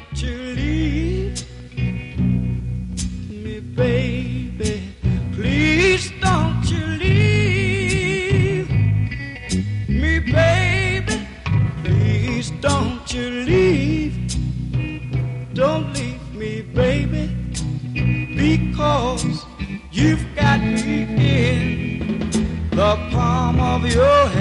you leave me, baby. Please don't you leave me, baby. Please don't you leave. Don't leave me, baby, because you've got me in the palm of your hand.